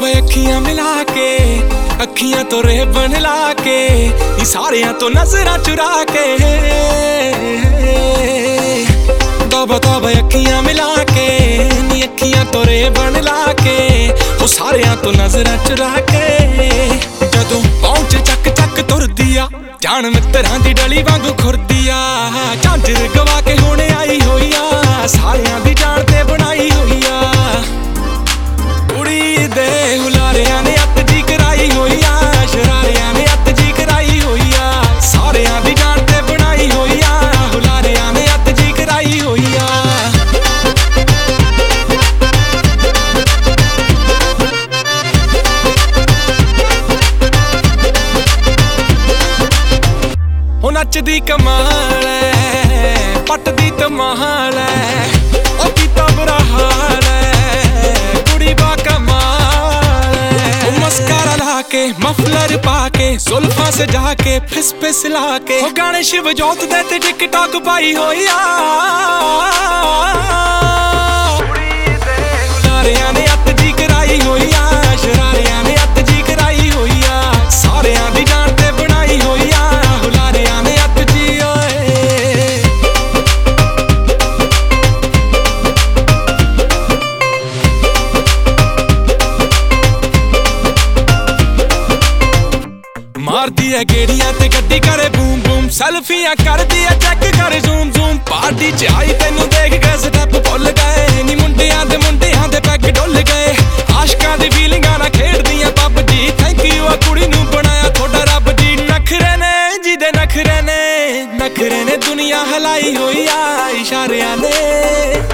ਵੇ ਅੱਖੀਆਂ ਮਿਲਾ ਕੇ ਅੱਖੀਆਂ ਤੋਂ ਰੇਬਨ ਲਾ ਕੇ ਨੀ ਸਾਰਿਆਂ ਤੋਂ ਨਜ਼ਰਾਂ ਚੁਰਾ ਕੇ ਦਬਾ ਅੱਖੀਆਂ ਮਿਲਾ ਕੇ ਨੀ ਅੱਖੀਆਂ ਤੋਂ ਰੇਬਨ ਲਾ ਕੇ ਉਹ ਸਾਰਿਆਂ ਤੋਂ ਨਜ਼ਰਾਂ ਚੁਰਾ ਕੇ ਜਦੋਂ ਪਹੁੰਚ ਚੱਕ ਚੱਕ ਤੁਰਦੀ ਆ ਜਾਣ ਮਿੱਤਰਾਂ ਦੀ ਡਲੀ ਵਾਂਗੂ ਖੁਰਦੀ ਆ ਝਾਂਜਰ ਗਵਾ ਕੇ ਹੁਣ ਆਈ ਹੋਈ ਆ ਸਾਰਿਆਂ ਦੀ ਜਾਨ ਤੇ ਬਣਾਈ ਹੋਈ ਆ ਕੁੜੀ ਦੇ ਹੁਲਾਰਿਆਂ ਨੇ ਅੱਤ ਜੀ ਕਰਾਈ ਹੋਈ ਆ ਸ਼ਰਾਰਿਆਂ ਨੇ ਅੱਤ ਜੀ ਕਰਾਈ ਹੋਈ ਆ ਸਾਰਿਆਂ ਦੀ ਜਾਨ ਤੇ ਬਣਾਈ ਹੋਈ ਆ ਹੁਲਾਰਿਆਂ ਨੇ ਅੱਤ ਜੀ ਕਰਾਈ ਹੋਈ ਆ ਉਹ ਨੱਚਦੀ ਕਮਾਲ ਐ ਪੱਟਦੀ ਧਮਾਲ ਐ ਉਹ ਕੀਤਾ ਬੁਰਾ ਹਾਲ ਐ ਕੁੜੀ ਬਾ ਕਮਾਲ ਐ ਉਹ ਮਸਕਾਰਾ ਲਾ ਕੇ ਮਫਲਰ ਪਾ ਕੇ ਜ਼ੁਲਫਾਂ ਸਜਾ ਕੇ ਫਿਸ ਫਿਸ ਲਾ ਕੇ ਉਹ ਗਾਣੇ ਸ਼ਿਵ ਜੋਤ ਦੇ ਤੇ ਟਿਕਟੌਕ ਪਾਈ ਹੋਈ ਆ ਹੁਲਾਰਿਆਂ ਨੇ ਅੱਤ ਜੀ ਕਰਾਈ ਹੋਈ ਆ ਸ਼ਰਾਰਿਆਂ ਨੇ ਅੱਤ ਜੀ ਕਰਾਈ ਹੋਈ ਆ ਸਾਰਿਆਂ ਦੀ ਜਾਨ ਤੇ ਬਣਾਈ ਹੋਈ ਆ ਹੁਲਾਰਿਆਂ ਨੇ ਅੱਤ ਜੀ ਓਏ ਮਾਰਦੀ ਐ ਗੇੜੀਆਂ ਤੇ ਗੱਡੀ ਕਰੇ ਬੂਮ ਬੂਮ ਸੈਲਫੀਆਂ ਕਰਦੀ ਐ ਚੈੱਕ ਕਰ ਜ਼ੂਮ ਜ਼ੂਮ ਪਾਰਟੀ ਚ ਆਈ ਤੈਨੂੰ ਦੇਖ ਕੇ ਸਟੈਪ ਭੁੱਲ ਗਏ ਨੀ ਮੁੰਡਿਆਂ ਦੇ ਪੈਗ ਡੁੱਲ ਗਏ ਆਸ਼ਕਾਂ ਦੀ ਫੀਲਿੰਗਾਂ ਨਾਲ ਖੇਡਦੀਆਂ ਪੱਬ ਜੀ ਥੈਂਕ ਯੂ ਆ ਕੁੜੀ ਨੂੰ ਬਣਾਇਆ ਤੁਹਾਡਾ ਰੱਬ ਜੀ ਨਖਰੇ ਨੇ ਜਿਹਦੇ ਨਖਰੇ ਨੇ ਦੁਨੀਆ ਹਲਾਈ ਹੋਈ ਆ ਇਸ਼ਾਰਿਆਂ ਨੇ